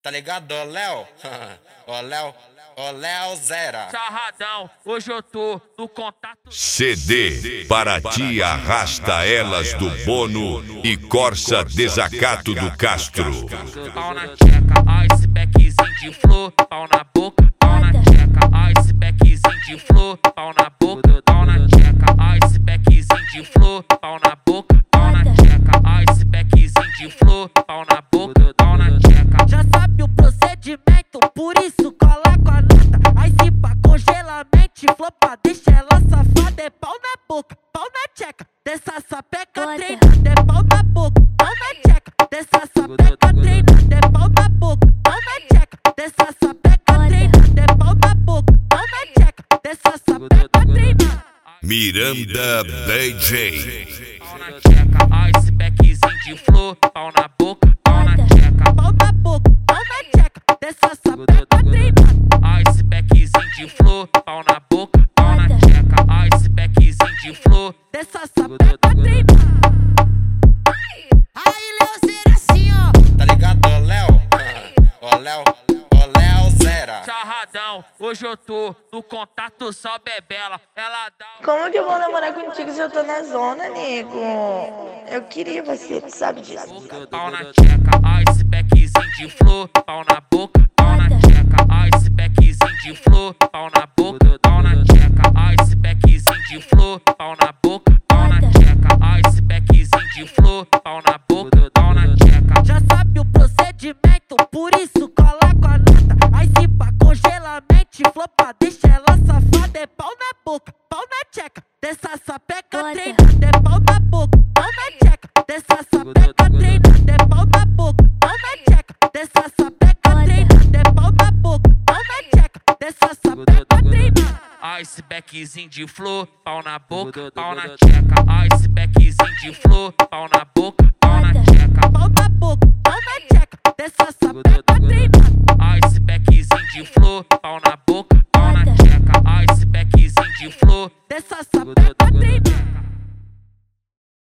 Tá ligado, ó Léo? Ó Léo, ó Léo Zera. Sarradão, hoje eu tô no contato. CD para ti arrasta elas do Bono e Corsa Desacato do Castro. Pau na tcheca, icebergzinho de flor, pau na boca, pau na tcheca, icebergzinho de flor, pau na boca, pau na tcheca, icebergzinho de flor, pau na boca, pau na tcheca, icebergzinho de flor, pau na boca, pau na tcheca. Já sabe o procedimento, por isso cola com a nota. Aí se pra congelamento, flopa, deixa ela safada. É pau na boca, pau na tcheca, dessa sapeca treinada. É pau na boca, pau na tcheca, dessa sapeca treinada. É pau na boca, pau na tcheca, dessa sapeca treinada. É pau na boca, pau na tcheca, dessa sapeca treinada. Miranda DJ. Pau na tcheca, icebergzinho de flor, pau na boca, pau na tcheca, Pau na boca, pau na tcheca, dessa sapeca treinada. icebergzinho de flor, pau na boca, pau na tcheca, icebergzinho de flor, Dessa sapeca treinada. Aí, Leozinho, assim, ó. Tá ligado, ó Léo? Ó Léo, ó Léo Zera. sarradão, hoje eu tô no contato só bebela, ela dá Como que eu vou namorar contigo se eu tô na zona, nego? Eu queria você, tu sabe disso. pau na tcheca, icebergzinho de flor, pau na boca, pau na tcheca, icebergzinho de flor, pau na boca, pau na tcheca, icebergzinho de flor, pau na boca, pau na tcheca, icebergzinho de flor, pau na boca, pau na tcheca. Já sabe o procedimento, por isso cola com a nota. Aí se pra congelamento, flopa, deixa ela safada. É pau na boca, pau na tcheca, dessa sapeca treinada. É pau na boca, pau na tcheca, dessa sapeca treinada. É pau na boca, pau na tcheca, dessa sapeca treinada. É pau na boca, pau na tcheca, dessa sapeca treinada. Icebergzinho de flor, pau na boca, pau na tcheca, icebergzinho de flor, pau na boca,